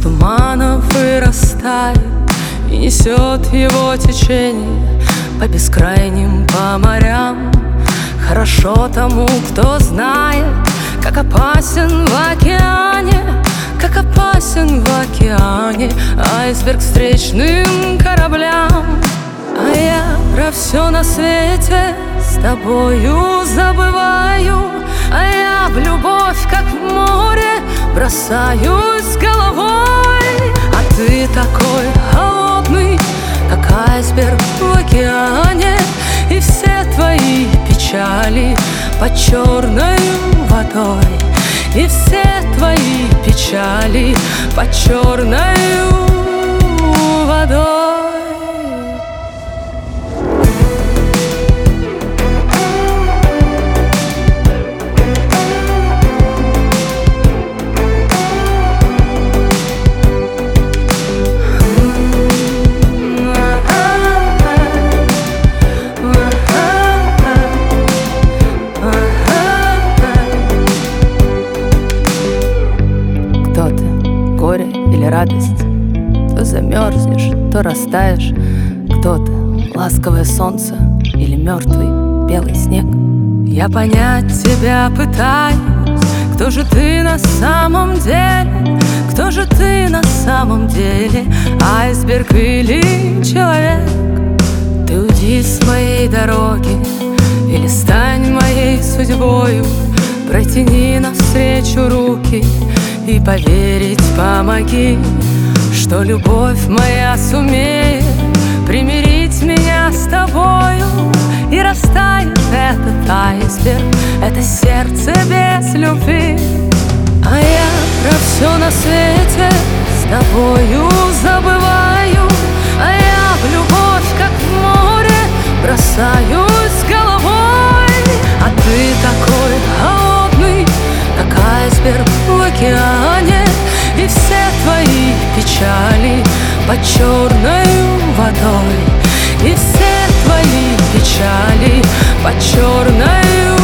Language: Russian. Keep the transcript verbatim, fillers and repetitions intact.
туманов вырастает и несет его течение по бескрайним, по морям. Хорошо тому, кто знает, как опасен в океане, как опасен в океане айсберг встречным кораблям. А я про все на свете с тобою забываю, а я в любовь, как в море, бросаюсь головой. А ты такой холодный, как айсберг в океане, и все твои печали под черной водой, и все твои печали под черной водой. Кто ты, горе или радость? То замерзнешь, то растаешь. Кто ты, ласковое солнце или мертвый белый снег? Я понять тебя пытаюсь. Кто же ты на самом деле? Кто же ты на самом деле? Айсберг или человек? Ты уйди с моей дороги или стань моей судьбою. Протяни навстречу руки и поверить помоги, что любовь моя сумеет примирить меня с тобою. И растает этот айсберг, это сердце без любви. А я про все на свете с тобою забываю, а я в любовь, как в море, бросаюсь головой. А ты такой холодный, как айсберг в океане, и все твои печали под черной водой, и все твои печали под черной